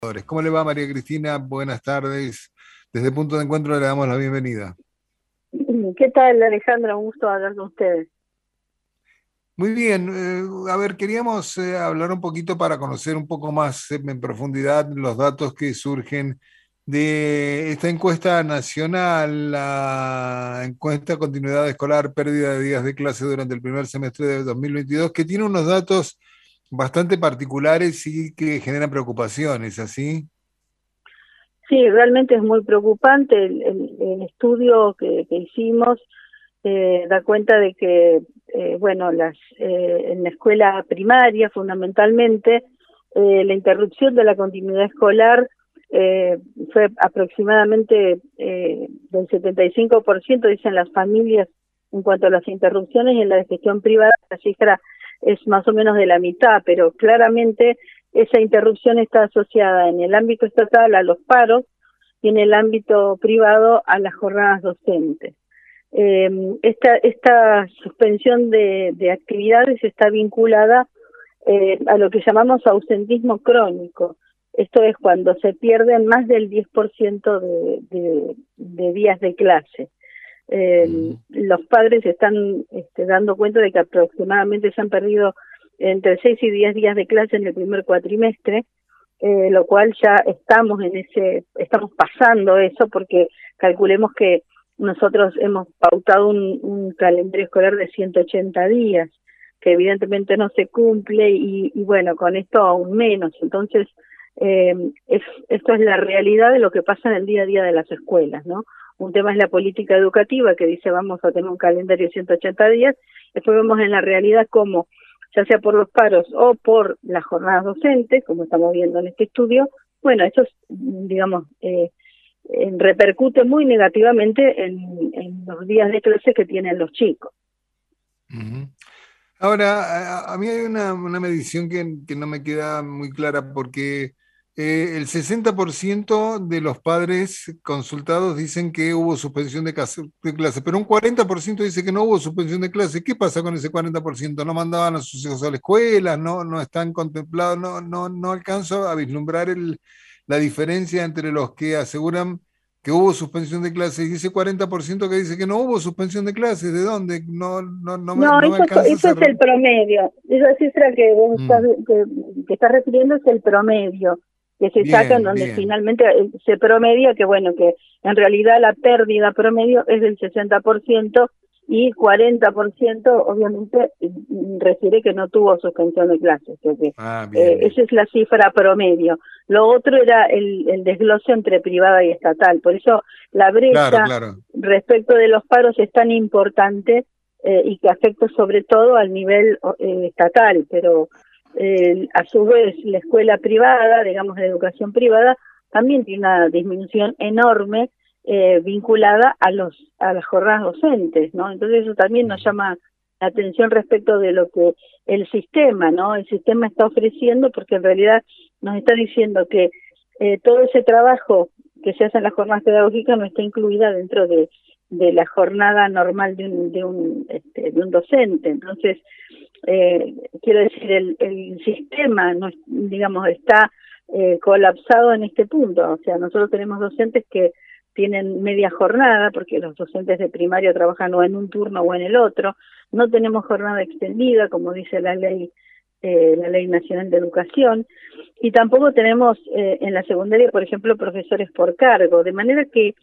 ¿Cómo le va, María Cristina? Buenas tardes. Desde Punto de Encuentro le damos la bienvenida. ¿Qué tal, Alejandra? Un gusto hablar con ustedes. Muy bien, a ver, queríamos hablar un poquito para conocer un poco más en profundidad los datos que surgen de esta encuesta nacional, la encuesta Continuidad Escolar, pérdida de días de clase durante el primer semestre de 2022, que tiene unos datos bastante particulares y que generan preocupaciones, ¿así? Sí, realmente es muy preocupante el estudio que hicimos. Da cuenta de que, bueno, en la escuela primaria fundamentalmente, la interrupción de la continuidad escolar eh, fue aproximadamente del 75%, dicen las familias, en cuanto a las interrupciones, y en la gestión privada la cifra es más o menos de la mitad, pero claramente esa interrupción está asociada en el ámbito estatal a los paros y en el ámbito privado a las jornadas docentes. Esta suspensión de actividades está vinculada a lo que llamamos ausentismo crónico. Esto es cuando se pierden más del 10% de días de clase. Los padres están dando cuenta de que aproximadamente se han perdido entre 6 y 10 días de clase en el primer cuatrimestre, lo cual ya estamos pasando eso, porque calculemos que nosotros hemos pautado un calendario escolar de 180 días, que evidentemente no se cumple, y bueno, con esto aún menos. Entonces, eh, esto es la realidad de lo que pasa en el día a día de las escuelas, ¿no? Un tema es la política educativa, que dice vamos a tener un calendario de 180 días, después vemos en la realidad cómo, ya sea por los paros o por las jornadas docentes, como estamos viendo en este estudio, bueno, esto es, digamos, repercute muy negativamente en los días de clase que tienen los chicos. Ujú. Ahora, a mí hay una medición que no me queda muy clara porque el 60% de los padres consultados dicen que hubo suspensión de clase, pero un 40% dice que no hubo suspensión de clase. ¿Qué pasa con ese 40%? ¿No mandaban a sus hijos a la escuela? ¿No están contemplados? No alcanzo a vislumbrar la diferencia entre los que aseguran que hubo suspensión de clases y ese 40% que dice que no hubo suspensión de clases. ¿De dónde? No, No me alcanza a eso hacer. es el promedio. Esa cifra que vos Mm, que estás refiriendo es el promedio que se saca, en bien, donde bien. finalmente se promedia que, bueno, que en realidad la pérdida promedio es del 60%, y 40% obviamente refiere que no tuvo suspensión de clases. O sea que, Ah, bien, bien. esa es la cifra promedio. Lo otro era el desglose entre privada y estatal. Por eso la Claro, brecha claro. respecto de los paros es tan importante, y que afecta sobre todo al nivel estatal, pero a su vez la escuela privada, digamos la educación privada, también tiene una disminución enorme vinculada a las jornadas docentes, ¿no? Entonces eso también nos Ujú. llama la atención respecto de lo que el sistema, ¿no? El sistema está ofreciendo, porque en realidad nos está diciendo que todo ese trabajo que se hace en las jornadas pedagógicas no está incluida dentro de la jornada normal de un docente. Entonces, quiero decir, el sistema, no, digamos, está colapsado en este punto. O sea, nosotros tenemos docentes que tienen media jornada, porque los docentes de primaria trabajan o en un turno o en el otro. No tenemos jornada extendida, como dice la Ley Nacional de Educación, y tampoco tenemos en la secundaria, por ejemplo, profesores por cargo, de manera que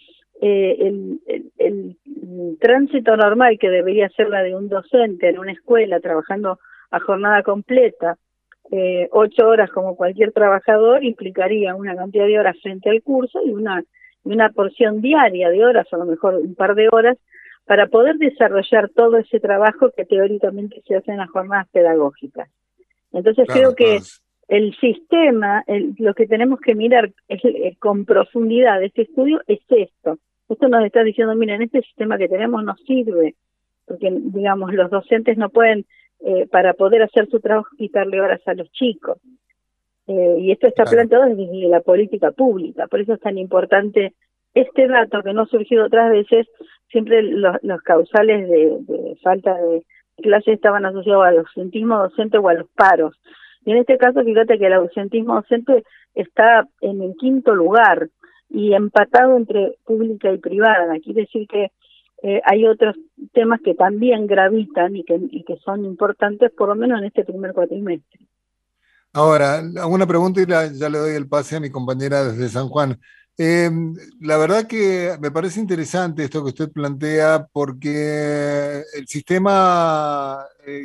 el tránsito normal, que debería ser la de un docente en una escuela trabajando a jornada completa, 8 horas como cualquier trabajador, implicaría una cantidad de horas frente al curso y una porción diaria de horas, a lo mejor un par de horas, para poder desarrollar todo ese trabajo que teóricamente se hace en las jornadas pedagógicas. Entonces creo Claro, claro. que el sistema, lo que tenemos que mirar con profundidad de este estudio es esto. Esto nos está diciendo, miren, este sistema que tenemos no sirve, porque, digamos, los docentes no pueden, para poder hacer su trabajo, quitarle horas a los chicos. Y esto está Claro. planteado desde la política pública. Por eso es tan importante este dato, que no ha surgido otras veces. Siempre los causales de falta de clases estaban asociados al ausentismo docente o a los paros. Y en este caso, fíjate que el ausentismo docente está en el quinto lugar y empatado entre pública y privada. Quiere decir que hay otros temas que también gravitan y que son importantes, por lo menos en este primer cuatrimestre. Ahora, una pregunta y ya le doy el pase a mi compañera desde San Juan. Eh, la verdad que me parece interesante esto que usted plantea porque el sistema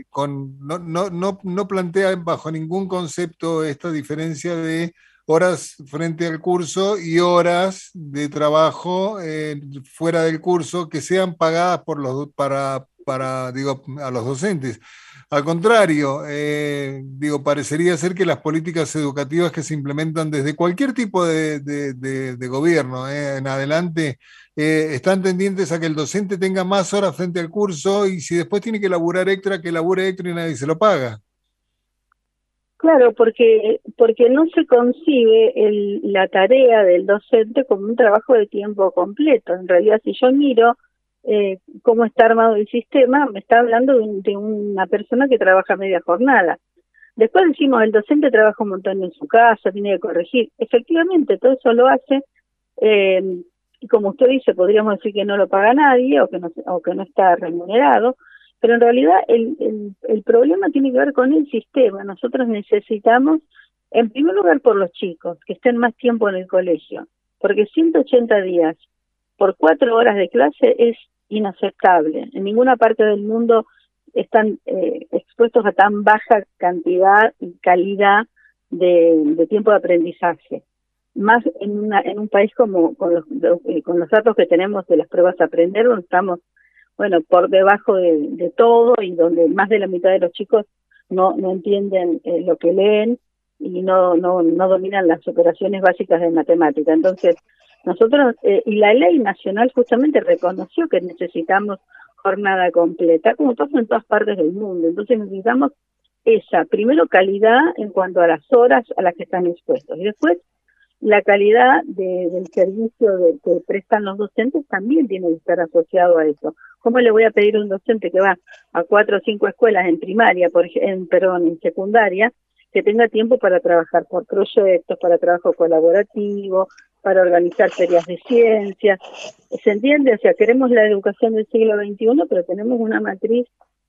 no plantea bajo ningún concepto esta diferencia de horas frente al curso y horas de trabajo fuera del curso que sean pagadas por digo, a los docentes. Al contrario, digo, parecería ser que las políticas educativas que se implementan desde cualquier tipo de gobierno en adelante están tendientes a que el docente tenga más horas frente al curso y si después tiene que laburar extra, que labure extra y nadie se lo paga. Claro, porque no se concibe la tarea del docente como un trabajo de tiempo completo. En realidad, si yo miro cómo está armado el sistema, me está hablando de una persona que trabaja media jornada. Después decimos, el docente trabaja un montón en su casa, tiene que corregir. Efectivamente, todo eso lo hace, eh, y como usted dice, podríamos decir que no lo paga nadie o que no está remunerado, pero en realidad el problema tiene que ver con el sistema. Nosotros necesitamos, en primer lugar, por los chicos, que estén más tiempo en el colegio, porque 180 días por 4 horas de clase es inaceptable. En ninguna parte del mundo están expuestos a tan baja cantidad y calidad de tiempo de aprendizaje. Más en un país como con los datos que tenemos de las pruebas a aprender, donde estamos, bueno, por debajo de todo y donde más de la mitad de los chicos no entienden lo que leen y no dominan las operaciones básicas de matemática. Entonces, nosotros, y la ley nacional justamente reconoció que necesitamos jornada completa, como pasa en todas partes del mundo. Entonces necesitamos primero calidad en cuanto a las horas a las que están expuestos. Y después la calidad del servicio que prestan los docentes también tiene que estar asociado a eso. ¿Cómo le voy a pedir a un docente que va a 4 o 5 escuelas en primaria, en secundaria, que tenga tiempo para trabajar por proyectos, para trabajo colaborativo, para organizar ferias de ciencias? ¿Se entiende? O sea, queremos la educación del siglo XXI, pero tenemos una matriz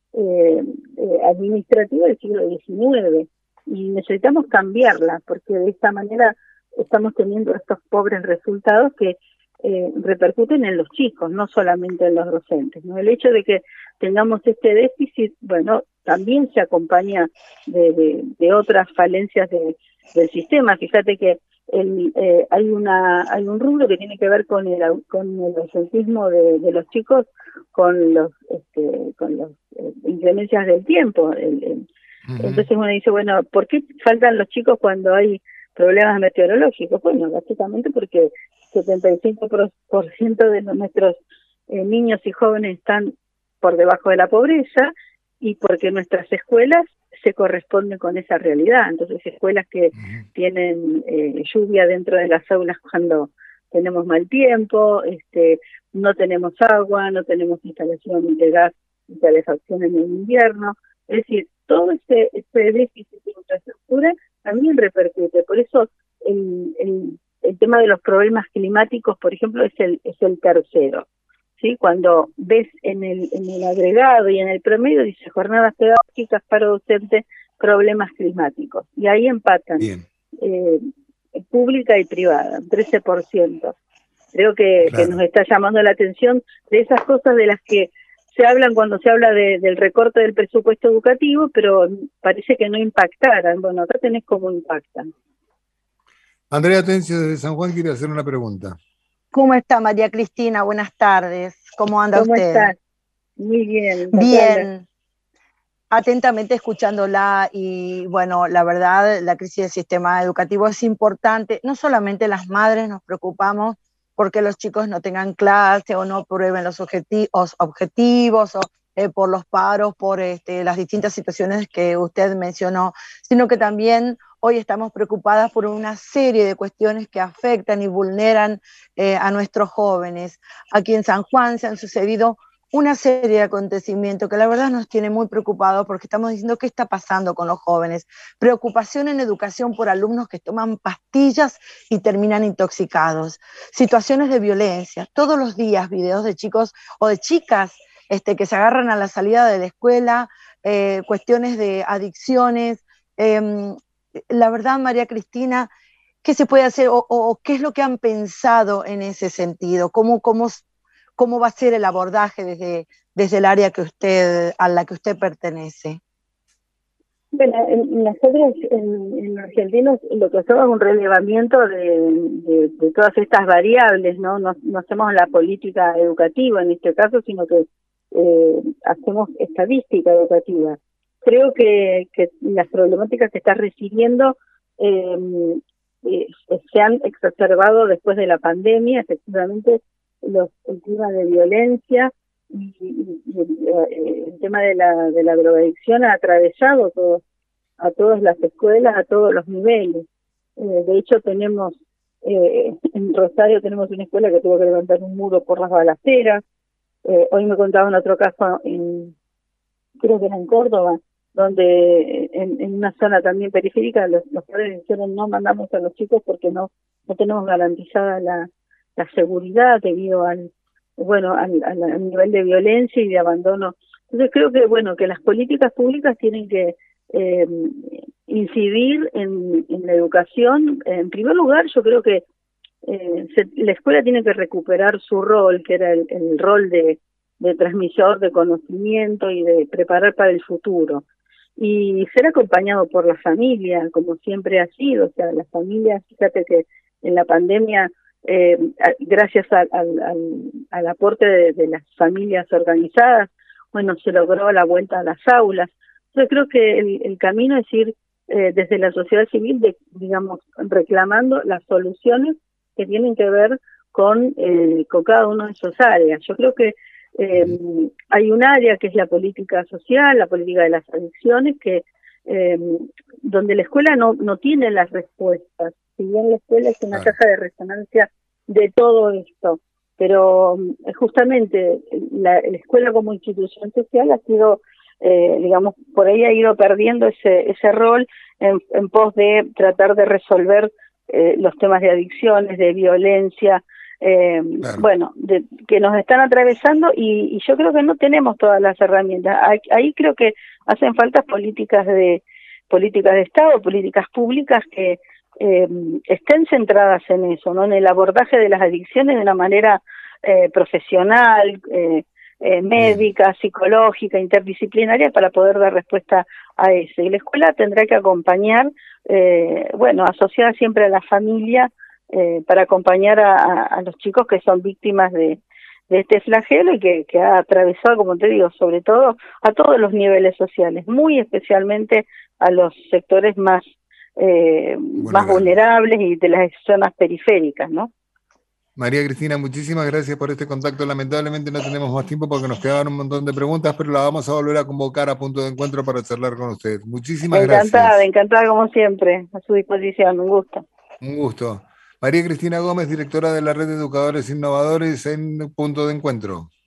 administrativa del siglo XIX y necesitamos cambiarla, porque de esta manera estamos teniendo estos pobres resultados que repercuten en los chicos, no solamente en los docentes, ¿no? El hecho de que tengamos este déficit, bueno, también se acompaña de otras falencias del sistema. Fíjate que hay un rubro que tiene que ver con el ausentismo de los chicos con los inclemencias del tiempo. Entonces uno dice, bueno, ¿por qué faltan los chicos cuando hay problemas meteorológicos? Bueno, básicamente porque 75% de nuestros niños y jóvenes están por debajo de la pobreza y porque nuestras escuelas se corresponden con esa realidad. Entonces, escuelas que tienen lluvia dentro de las aulas cuando tenemos mal tiempo, no tenemos agua, no tenemos instalación de gas y calefacción en el invierno. Es decir, todo ese déficit de infraestructura también repercute. Por eso el tema de los problemas climáticos, por ejemplo, es el tercero. ¿Sí? Cuando ves en el agregado y en el promedio, dice jornadas pedagógicas para docentes, problemas climáticos. Y ahí empatan pública y privada, 13%. Creo que nos está llamando la atención de esas cosas de las que se hablan cuando se habla del recorte del presupuesto educativo, pero parece que no impactaran. Bueno, acá tenés cómo impactan. Andrea Tencio desde San Juan quiere hacer una pregunta. ¿Cómo está María Cristina? Buenas tardes. ¿Cómo anda usted? ¿Cómo estás? Muy bien. Bien. Atentamente escuchándola y bueno, la verdad, la crisis del sistema educativo es importante. No solamente las madres nos preocupamos porque los chicos no tengan clase o no prueben los objetivos o por los paros, por las distintas situaciones que usted mencionó, sino que también hoy estamos preocupadas por una serie de cuestiones que afectan y vulneran a nuestros jóvenes. Aquí en San Juan se han sucedido una serie de acontecimientos que la verdad nos tiene muy preocupados porque estamos diciendo qué está pasando con los jóvenes. Preocupación en educación por alumnos que toman pastillas y terminan intoxicados. Situaciones de violencia. Todos los días videos de chicos o de chicas que se agarran a la salida de la escuela, cuestiones de adicciones. La verdad, María Cristina, ¿qué se puede hacer o qué es lo que han pensado en ese sentido? ¿Cómo va a ser el abordaje desde el área a la que usted pertenece? Bueno, nosotros en Argentina lo que hacemos es un relevamiento de todas estas variables, ¿no? No hacemos la política educativa en este caso, sino que hacemos estadística educativa. Creo que las problemáticas que está recibiendo se han exacerbado después de la pandemia, efectivamente, el tema de violencia y el tema de la drogadicción ha atravesado a todas las escuelas, a todos los niveles. De hecho, tenemos en Rosario tenemos una escuela que tuvo que levantar un muro por las balaceras. Hoy me contaban otro caso, creo que era en Córdoba, donde en una zona también periférica los padres dijeron no mandamos a los chicos porque no tenemos garantizada la seguridad debido al nivel de violencia y de abandono. Entonces creo que las políticas públicas tienen que incidir en la educación. En primer lugar, yo creo que la escuela tiene que recuperar su rol, que era el rol de transmisor de conocimiento y de preparar para el futuro. Y ser acompañado por la familia, como siempre ha sido. O sea, las familias, fíjate que en la pandemia, gracias al aporte de las familias organizadas, se logró la vuelta a las aulas. Yo creo que el camino es ir desde la sociedad civil, digamos, reclamando las soluciones que tienen que ver con cada una de esas áreas. Yo creo que hay un área que es la política social, la política de las adicciones, que donde la escuela no tiene las respuestas. Si bien la escuela es una caja de resonancia de todo esto, pero justamente la escuela como institución social ha sido, digamos, por ahí ha ido perdiendo ese rol en pos de tratar de resolver los temas de adicciones, de violencia, que nos están atravesando, y yo creo que no tenemos todas las herramientas. Ahí creo que hacen falta políticas de Estado, políticas públicas que estén centradas en eso, ¿no? En el abordaje de las adicciones de una manera profesional, médica, psicológica, interdisciplinaria, para poder dar respuesta a eso. Y la escuela tendrá que acompañar, asociada siempre a la familia, para acompañar a los chicos que son víctimas de este flagelo y que ha atravesado, como te digo, sobre todo a todos los niveles sociales, muy especialmente a los sectores más vulnerables y de las zonas periféricas, ¿no? María Cristina, muchísimas gracias por este contacto. Lamentablemente no tenemos más tiempo porque nos quedaban un montón de preguntas, pero la vamos a volver a convocar a Punto de Encuentro para charlar con usted. Muchísimas gracias. Encantada como siempre, a su disposición, un gusto. Un gusto. María Cristina Gómez, directora de la Red de Educadores Innovadores en Punto de Encuentro.